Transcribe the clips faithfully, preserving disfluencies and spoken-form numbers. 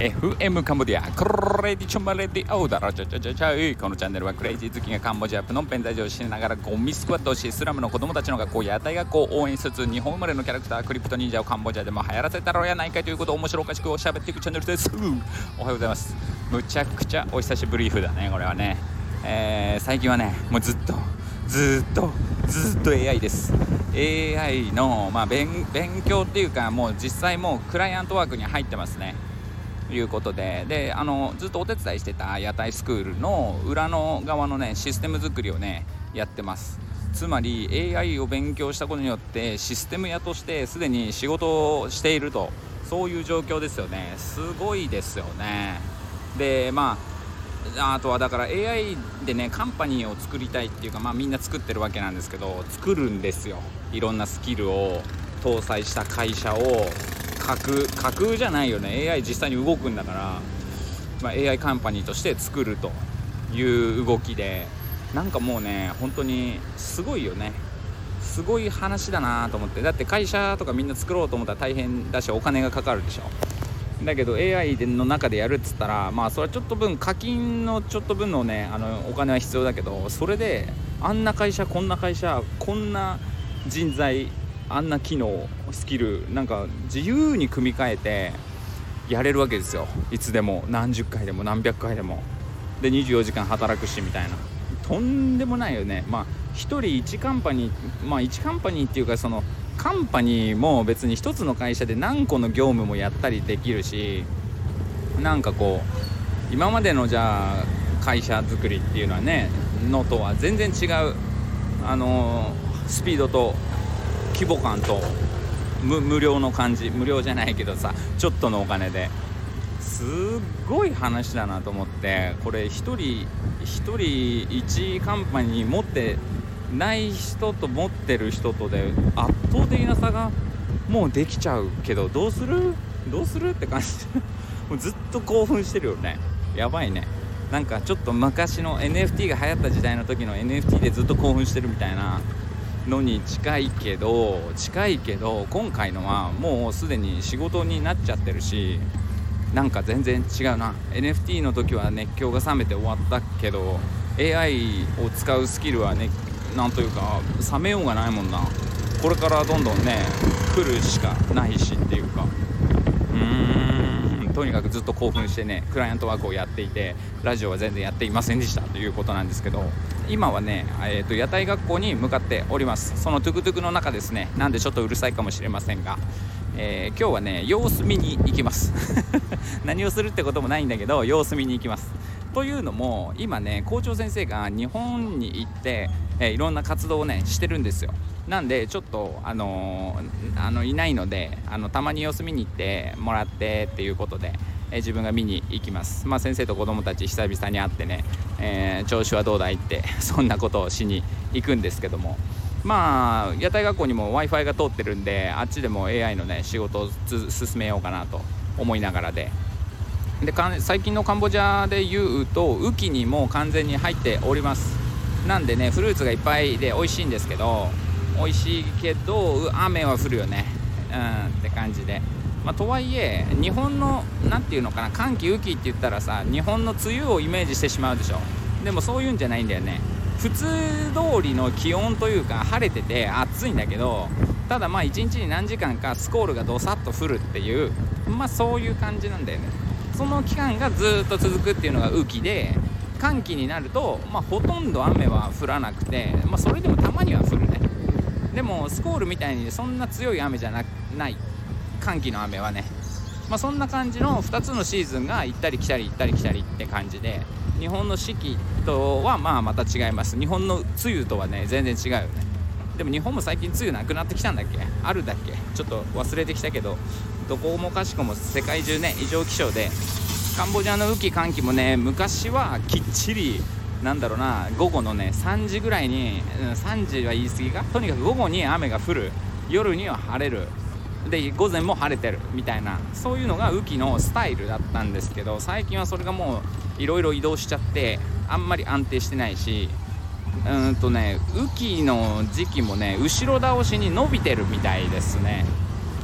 エフエム カンボジアクレディチョマレディオーダラチャチャチャチャイ。このチャンネルはクレイジー好きがカンボジアプノンペン在住をしながらゴミスクワットをし、スラムの子供たちの学校屋台学校を応援しつつ、日本生まれのキャラクタークリプト忍者をカンボジアでも流行らせたろうやないかいということを面白おかしく喋っていくチャンネルです。おはようございます。むちゃくちゃお久しぶり風だねこれはね、えー、最近はねもうずっとずっとずっと エーアイ です。 エーアイ の、まあ、勉, 勉強っていうか、もう実際もうクライアントワークに入ってますねということで、であのずっとお手伝いしてた屋台スクールの裏の側のねシステム作りをねやってます。つまり エーアイ を勉強したことによってシステム屋としてすでに仕事をしていると、そういう状況ですよね。すごいですよね。でまああとはだから エーアイ でねカンパニーを作りたいっていうか、まあみんな作ってるわけなんですけど、作るんですよ。いろんなスキルを搭載した会社を架空架空じゃないよね、 エーアイ 実際に動くんだから、まあ、エーアイ カンパニーとして作るという動きで、なんかもうね本当にすごいよね。すごい話だなと思って。だって会社とかみんな作ろうと思ったら大変だしお金がかかるでしょ。だけど エーアイ の中でやるっつったら、まあそれはちょっと分課金のちょっと分のねあのお金は必要だけど、それであんな会社こんな会社こんな人材あんな機能スキルなんか自由に組み替えてやれるわけですよ。いつでも何十回でも何百回でもでにじゅうよじかん働くしみたいな、とんでもないよね。まあひとりいちカンパニー、まあいちカンパニーっていうかそのカンパニーも別に一つの会社で何個の業務もやったりできるし、なんかこう今までのじゃあ会社作りっていうのはねのとは全然違うあのスピードと規模感と 無, 無料の感じ、無料じゃないけどさちょっとのお金ですっごい話だなと思って、これ一人一人一カンパニー持ってない人と持ってる人とで圧倒的な差がもうできちゃうけど、どうするどうするって感じもうずっと興奮してるよね。やばいね。なんかちょっと昔の エヌエフティー が流行った時代の時の エヌエフティー でずっと興奮してるみたいなのに近いけど近いけど今回のはもうすでに仕事になっちゃってるし、なんか全然違うな。 エヌエフティー の時は熱狂が冷めて終わったけど エーアイ を使うスキルはねなんというか冷めようがないもんな。これからどんどんね来るしかないしっていうか、うーんとにかくずっと興奮してねクライアントワークをやっていて、ラジオは全然やっていませんでしたということなんですけど、今はね、えーと、屋台学校に向かっております。そのトゥクトゥクの中ですね。なんでちょっとうるさいかもしれませんが、えー、今日はね様子見に行きます何をするってこともないんだけど様子見に行きます。というのも今ね校長先生が日本に行って、えー、いろんな活動をねしてるんですよ。なんでちょっとあのー、あのいないのであのたまに様子見に行ってもらってっていうことで、えー、自分が見に行きます。まあ先生と子供たち久々に会ってね、えー、調子はどうだいってそんなことをしに行くんですけども、まあ屋台学校にも Wi-Fi が通ってるんであっちでも エーアイ のね仕事を進めようかなと思いながらでで最近のカンボジアで言うと雨季にもう完全に入っております。なんでねフルーツがいっぱいで美味しいんですけど美味しいけど雨は降るよね、うんって感じで、まあ、とはいえ日本のなんていうのかな寒気雨季って言ったらさ日本の梅雨をイメージしてしまうでしょ。でもそういうんじゃないんだよね。普通通りの気温というか晴れてて暑いんだけど、ただまあいちにちに何時間かスコールがどさっと降るっていう、まあそういう感じなんだよね。その期間がずっと続くっていうのが雨季で、寒気になると、まあ、ほとんど雨は降らなくて、まあ、それでもたまには降るね。でもスコールみたいにそんな強い雨じゃ な, ない寒気の雨はね、まあ、そんな感じのふたつのシーズンが行ったり来たり行ったり来たりって感じで、日本の四季とはまあまた違います。日本の梅雨とはね全然違うよね。でも日本も最近梅雨なくなってきたんだっけ、あるだっけ、ちょっと忘れてきたけど、どこもかしこも世界中ね異常気象で、カンボジアの雨季寒気もね昔はきっちりなんだろうな午後のねさんじぐらいに、さんじは言い過ぎか、とにかく午後に雨が降る、夜には晴れるで午前も晴れてるみたいな、そういうのが雨季のスタイルだったんですけど、最近はそれがもういろいろ移動しちゃってあんまり安定してないし、うーんとね雨季の時期もね後ろ倒しに伸びてるみたいですね。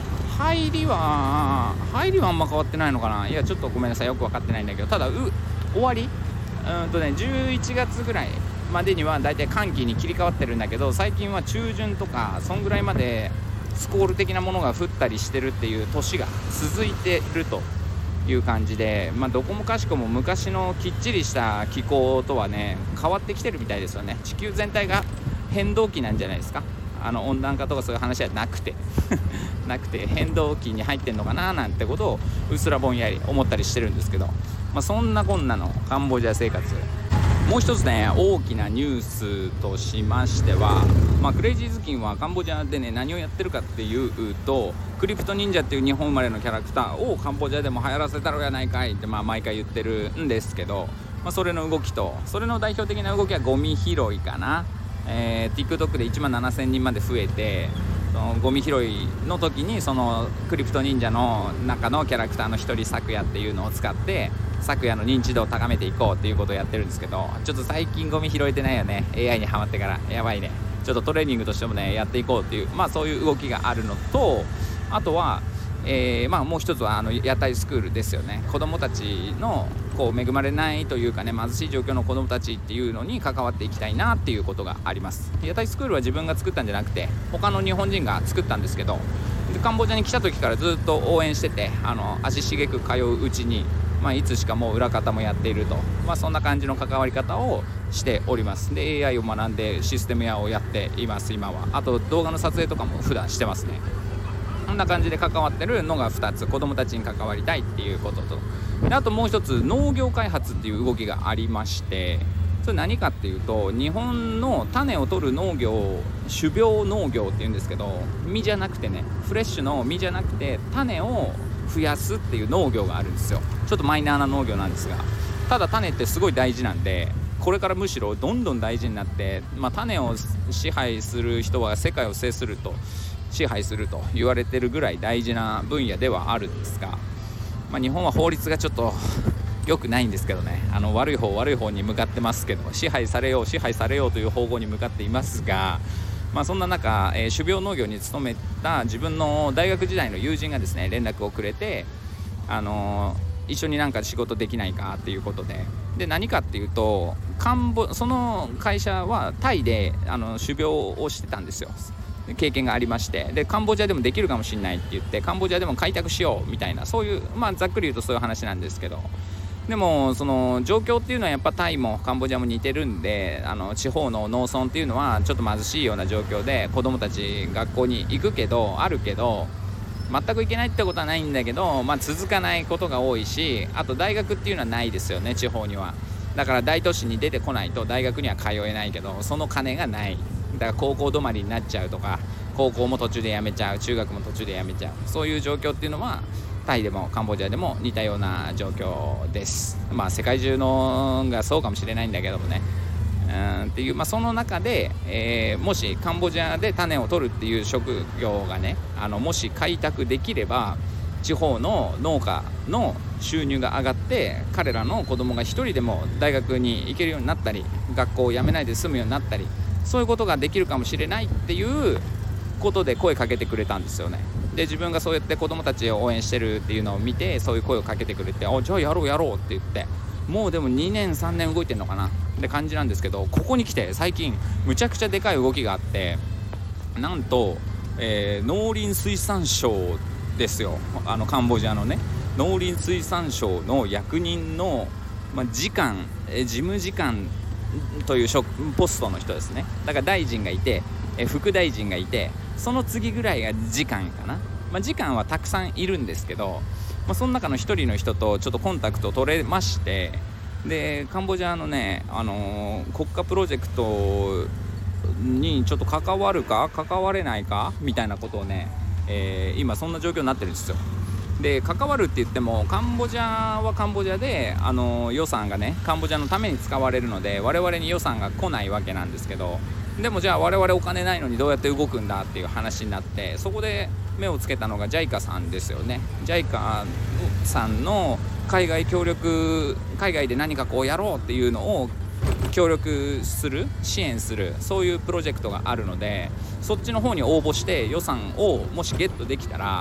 入りは入りはあんま変わってないのかな。いやちょっとごめんなさい、よく分かってないんだけど、ただう終わりうんとねじゅういちがつぐらいまでにはだいたい寒気に切り替わってるんだけど、最近は中旬とかそんぐらいまでスコール的なものが降ったりしてるっていう年が続いてるという感じで、まあ、どこもかしこも昔のきっちりした気候とはね変わってきてるみたいですよね。地球全体が変動期なんじゃないですか。あの温暖化とかそういう話はなくてなくて変動期に入ってんのかななんてことをうっすらぼんやり思ったりしてるんですけど、まあ、そんなこんなのカンボジア生活。もう一つね大きなニュースとしましては、まあ、クレイジーズキンはカンボジアでね何をやってるかっていうと、クリプト忍者っていう日本生まれのキャラクターをカンボジアでも流行らせたろやないかいって、まあ、毎回言ってるんですけど、まあ、それの動きと、それの代表的な動きはゴミ拾いかな。えー、TikTok でいちまんななせんにんまで増えて、そのゴミ拾いの時にそのクリプト忍者の中のキャラクターの一人サクヤっていうのを使ってサクヤの認知度を高めていこうっていうことをやってるんですけど、ちょっと最近ゴミ拾えてないよね。 エーアイ にハマってからやばいね。ちょっとトレーニングとしてもねやっていこうっていう、まあそういう動きがあるのと、あとはえーまあ、もう一つはあの屋台スクールですよね。子どもたちのこう恵まれないというかね、貧しい状況の子どもたちっていうのに関わっていきたいなっていうことがあります。屋台スクールは自分が作ったんじゃなくて他の日本人が作ったんですけど、でカンボジアに来た時からずっと応援してて、あの足しげく通ううちに、まあ、いつしかもう裏方もやっていると、まあ、そんな感じの関わり方をしております。で エーアイ を学んでシステム屋をやっています今は。あと動画の撮影とかも普段してますね。こんな感じで関わってるのがふたつ、子どもたちに関わりたいっていうことと、であともう一つ農業開発っていう動きがありまして、それ何かっていうと、日本の種を取る農業、種苗農業っていうんですけど、実じゃなくてね、フレッシュの実じゃなくて種を増やすっていう農業があるんですよ。ちょっとマイナーな農業なんですが、ただ種ってすごい大事なんで、これからむしろどんどん大事になって、まあ、種を支配する人は世界を制すると支配すると言われてるぐらい大事な分野ではあるんですが、まあ、日本は法律がちょっと良くないんですけどね、あの悪い方悪い方に向かってますけど、支配されよう支配されようという方向に向かっていますが、まあ、そんな中、えー、種苗農業に勤めた自分の大学時代の友人がですね連絡をくれて、あのー、一緒になんか仕事できないかっていうことで、で何かっていうと、カンボその会社はタイであの種苗をしてたんですよ。経験がありまして、でカンボジアでもできるかもしれないって言って、カンボジアでも開拓しようみたいな、そういう、まあ、ざっくり言うとそういう話なんですけど、でもその状況っていうのはやっぱタイもカンボジアも似てるんで、あの地方の農村っていうのはちょっと貧しいような状況で、子どもたち学校に行くけどあるけど全く行けないってことはないんだけど、まあ、続かないことが多いし、あと大学っていうのはないですよね、地方には。だから大都市に出てこないと大学には通えないけど、その金がない。だから高校止まりになっちゃうとか、高校も途中で辞めちゃう、中学も途中で辞めちゃう、そういう状況っていうのはタイでもカンボジアでも似たような状況です。まあ世界中のがそうかもしれないんだけどもね、うんっていう、まあ、その中で、えー、もしカンボジアで種を取るっていう職業がね、あのもし開拓できれば、地方の農家の収入が上がって、彼らの子供が一人でも大学に行けるようになったり、学校を辞めないで済むようになったり、そういうことができるかもしれないっていうことで声かけてくれたんですよね。で自分がそうやって子供たちを応援してるっていうのを見て、そういう声をかけてくれて、あじゃあやろうやろうって言って、もうでもにねんさんねん動いてんのかなって感じなんですけど、ここに来て最近むちゃくちゃでかい動きがあって、なんと、えー、農林水産省ですよ。あのカンボジアのね農林水産省の役人の、まあ、次官、え事務次官という職ポストの人ですね。だから大臣がいて、え副大臣がいて、その次ぐらいが次官かな。まあ、次官はたくさんいるんですけど、まあ、その中の一人の人とちょっとコンタクト取れまして、でカンボジアのね、あのー、国家プロジェクトにちょっと関わるか関われないかみたいなことをね、えー、今そんな状況になってるんですよ。で関わるって言っても、カンボジアはカンボジアで、あの予算がねカンボジアのために使われるので、我々に予算が来ないわけなんですけど、でもじゃあ我々お金ないのにどうやって動くんだっていう話になって、そこで目をつけたのが ジャイカ さんですよね。 ジャイカ さんの海外協力、海外で何かこうやろうっていうのを協力する、支援する、そういうプロジェクトがあるので、そっちの方に応募して予算をもしゲットできたら、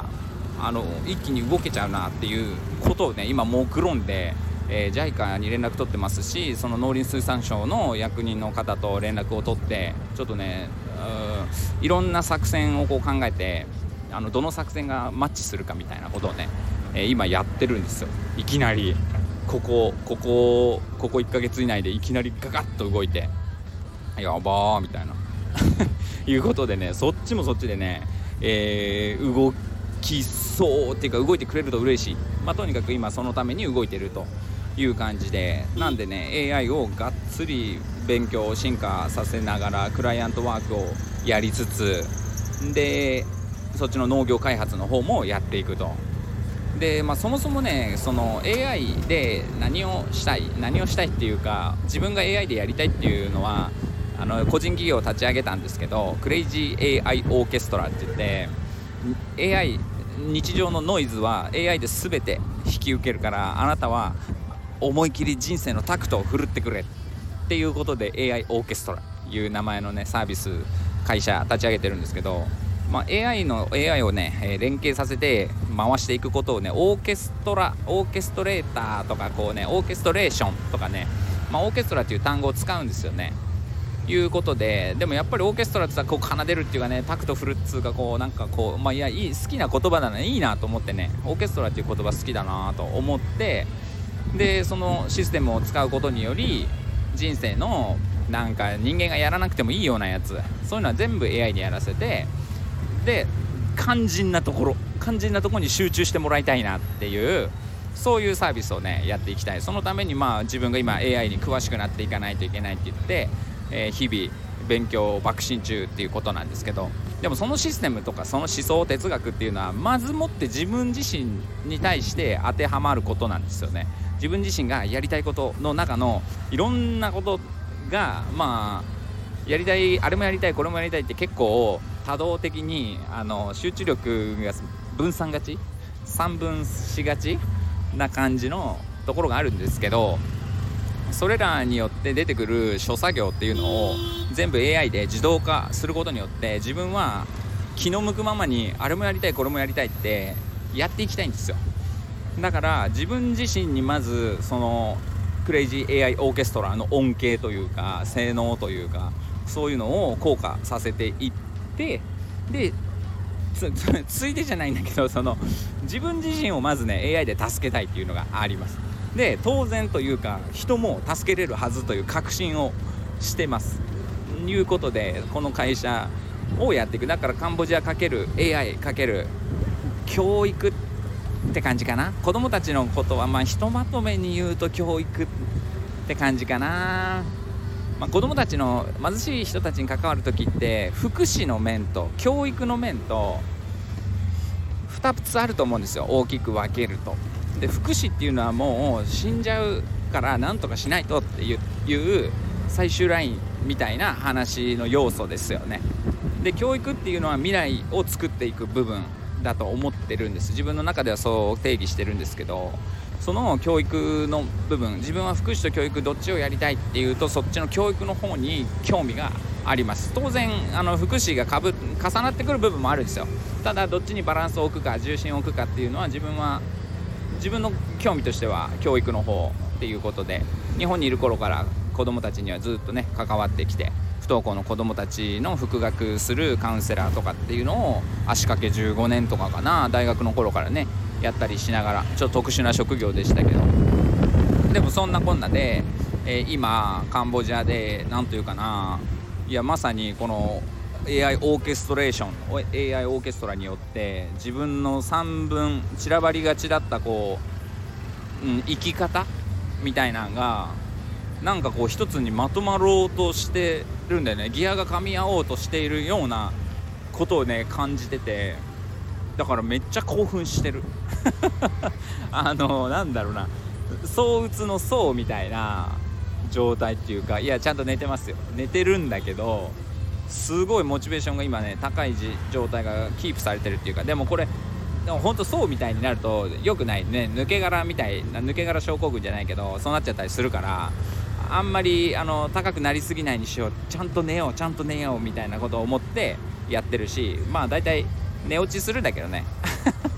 あの一気に動けちゃうなっていうことをね今目論んで、えー、ジャイカ に連絡取ってますし、その農林水産省の役人の方と連絡を取ってちょっとねいろんな作戦をこう考えて、あのどの作戦がマッチするかみたいなことをね、えー、今やってるんですよ。いきなりここここここいっかげつ以内でいきなりガガッと動いてやばーみたいないうことでね、そっちもそっちでね、えー、動きそうっていうか動いてくれると嬉しい、まあ、とにかく今そのために動いてるという感じで、なんでね エーアイ をがっつり勉強進化させながらクライアントワークをやりつつで、そっちの農業開発の方もやっていくと。で、まあ、そもそもねその エーアイ で何をしたい何をしたいっていうか、自分が エーアイ でやりたいっていうのはあの個人企業を立ち上げたんですけど、クレイジー エーアイ オーケストラって言って エーアイ 日常のノイズは エーアイ で全て引き受けるから、あなたは思い切り人生のタクトを振るってくれっていうことで エーアイ オーケストラいう名前のねサービス会社立ち上げてるんですけど、まあ、エーアイ の エーアイ をね連携させて回していくことをねオーケストラオーケストレーターとかこうねオーケストレーションとかね、まあ、オーケストラっていう単語を使うんですよね。いうことで、でもやっぱりオーケストラってさこう奏でるっていうかね、タクト振るっつうかこうなんかこうまあいやいい好きな言葉だね、いいなと思ってね、オーケストラっていう言葉好きだなと思って、でそのシステムを使うことにより人生のなんか人間がやらなくてもいいようなやつ、そういうのは全部 エーアイ にやらせて、で肝心なところ肝心なところに集中してもらいたいなっていう、そういうサービスをねやっていきたい。そのためにまあ自分が今 エーアイ に詳しくなっていかないといけないって言って、えー、日々勉強爆心中っていうことなんですけど、でもそのシステムとかその思想哲学っていうのはまずもって自分自身に対して当てはまることなんですよね。自分自身がやりたいことの中のいろんなことがまあやりたい、あれもやりたいこれもやりたいって結構多動的にあの集中力が分散がち散分しがちな感じのところがあるんですけど、それらによって出てくる諸作業っていうのを全部 エーアイ で自動化することによって自分は気の向くままにあれもやりたいこれもやりたいってやっていきたいんですよ。だから自分自身にまずそのクレイジー エーアイ オーケストラの恩恵というか性能というかそういうのを効果させていって、で つ, つ, ついでじゃないんだけど、その自分自身をまずね エーアイ で助けたいっていうのがあります。で当然というか人も助けれるはずという確信をしてますいうことでこの会社をやっていく。だからカンボジア×エーアイ×教育って感じかな。子供たちのことはまあひとまとめに言うと教育って感じかな。まあ、子供たちの貧しい人たちに関わるときって福祉の面と教育の面とふたつあると思うんですよ、大きく分けると。で福祉っていうのはもう死んじゃうからなんとかしないとっていう、いう最終ラインみたいな話の要素ですよね。で教育っていうのは未来を作っていく部分だと思ってるんです。自分の中ではそう定義してるんですけど、その教育の部分、自分は福祉と教育どっちをやりたいっていうとそっちの教育の方に興味があります。当然あの福祉がかぶ重なってくる部分もあるんですよ。ただどっちにバランスを置くか重心を置くかっていうのは自分は自分の興味としては教育の方っていうことで、日本にいる頃から子どもたちにはずっとね関わってきて、不登校の子どもたちの復学するカウンセラーとかっていうのを足掛けじゅうごねんとかかな、大学の頃からねやったりしながら、ちょっと特殊な職業でしたけど、でもそんなこんなで、えー、今カンボジアでなんというかな、いやまさにこの エーアイ オーケストレーション エーアイ オーケストラによって自分の三分散らばりがちだったこう、うん、生き方みたいなのがなんかこう一つにまとまろうとしてるんだよね。ギアが噛み合おうとしているようなことをね感じてて、だからめっちゃ興奮してるあのなんだろうな、躁鬱の躁みたいな状態っていうか、いやちゃんと寝てますよ、寝てるんだけどすごいモチベーションが今ね高い状態がキープされてるっていうか、でもこれでも本当そうみたいになると良くないね。抜け殻みたいな、抜け殻症候群じゃないけどそうなっちゃったりするから、あんまりあの高くなりすぎないにしよう、ちゃんと寝ようちゃんと寝ようみたいなことを思ってやってるし、まあ大体寝落ちするんだけどね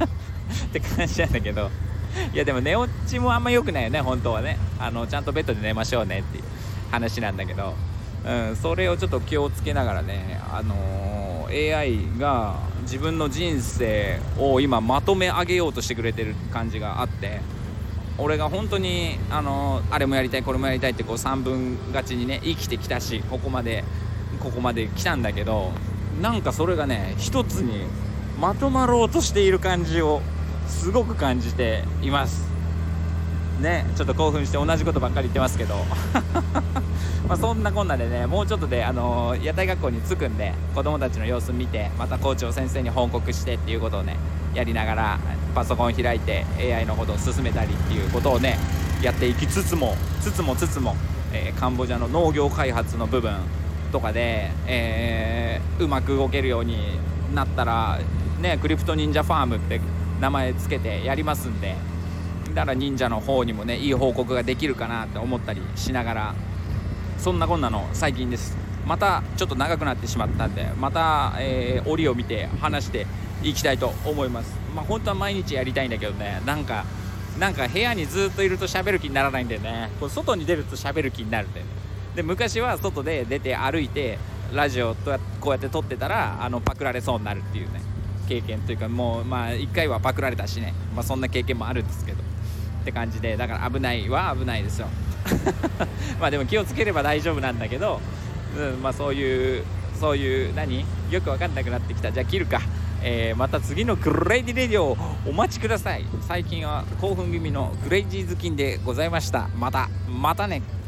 って感じなんだけど、いやでも寝落ちもあんま良くないよね本当はね。あのちゃんとベッドで寝ましょうねっていう話なんだけど、うん、それをちょっと気をつけながらね、あのー、エーアイ が自分の人生を今まとめ上げようとしてくれてる感じがあって、俺が本当に、あのー、あれもやりたいこれもやりたいってこうさんぶん勝ちにね生きてきたし、ここまでここまで来たんだけど、なんかそれがね一つにまとまろうとしている感じをすごく感じていますね。ちょっと興奮して同じことばっかり言ってますけどまあそんなこんなでね、もうちょっとで、あのー、屋台学校に着くんで、子供たちの様子見て、また校長先生に報告してっていうことをねやりながら、パソコン開いて エーアイ のことを進めたりっていうことをねやっていきつつもつつもつつも、えー、カンボジアの農業開発の部分とかで、えー、うまく動けるようになったらね、クリプト忍者ファームって名前つけてやりますんで、だから忍者の方にもねいい報告ができるかなって思ったりしながら、そんなこんなの最近です。またちょっと長くなってしまったんで、また、えー、折を見て話していきたいと思います。まあ本当は毎日やりたいんだけどね、なんかなんか部屋にずっといると喋る気にならないんだよね。こう外に出ると喋る気になるんだよね。で昔は外で出て歩いてラジオとこうやって撮ってたら、あのパクられそうになるっていうね経験というか、もうまあいっかいはパクられたしね、まあそんな経験もあるんですけどって感じで、だから危ないは危ないですよまあでも気をつければ大丈夫なんだけど、うん、まあそういうそういう何よく分かんなくなってきた。じゃあ切るか、えー、また次のクレイジーレディオをお待ちください。最近は興奮気味のクレイジーズキンでございました。またまたね。